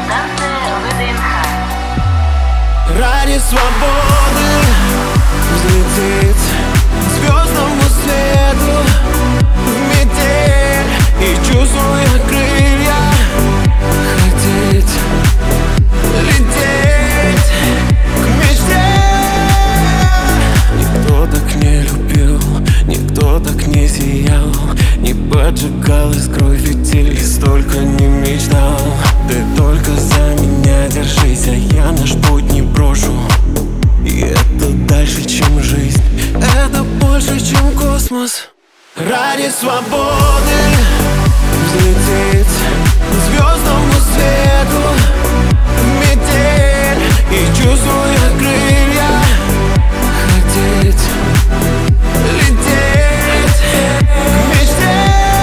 Станция ВДНХ. Ради свободы взлететь к звездному свету в метель и, чувствуя крылья, хотеть лететь к мечте. Никто так не любил, никто так не сиял, не поджигал искрой фитиль, столько не мечтал. Ты только за меня держись, а я наш путь не брошу. И это дальше, чем жизнь, это больше, чем космос. Ради свободы взлететь к звездному свету в метель и, чувствуя крылья, хотеть лететь к мечте.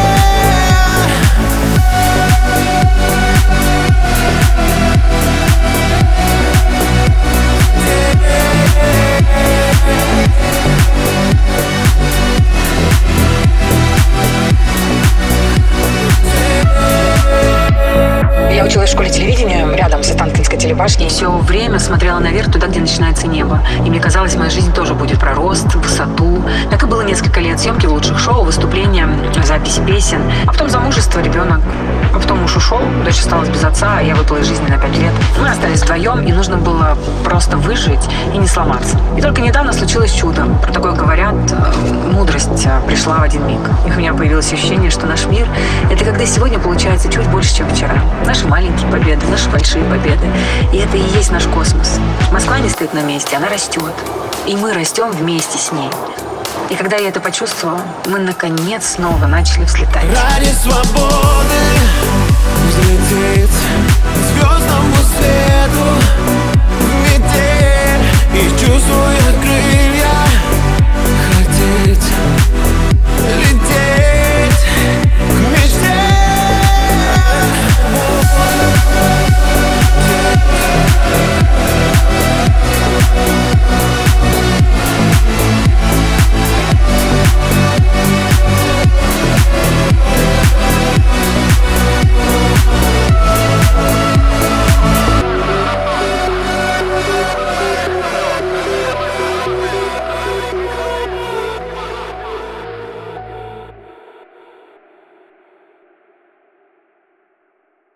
Я училась в школе телевидения рядом с Останкинской телебашней. Все время смотрела наверх, туда, где начинается небо. И мне казалось, моя жизнь тоже будет про рост, высоту. Так и было несколько лет. Съемки в лучших шоу, выступления, записи песен. А потом замужество, ребенок. А потом муж ушел, дочь осталась без отца, а я выпала из жизни на 5 лет. Мы остались вдвоем, и нужно было просто выжить и не сломаться. И только недавно случилось чудо. Про такое говорят, мудрость пришла в один миг. И у меня появилось ощущение, что наш мир — это когда сегодня получается чуть больше, чем вчера. Наши маленькие победы, наши большие победы. И это и есть наш космос. Москва не стоит на месте, она растет. И мы растем вместе с ней. И когда я это почувствовала, мы наконец снова начали взлетать. Ради свободы взлететь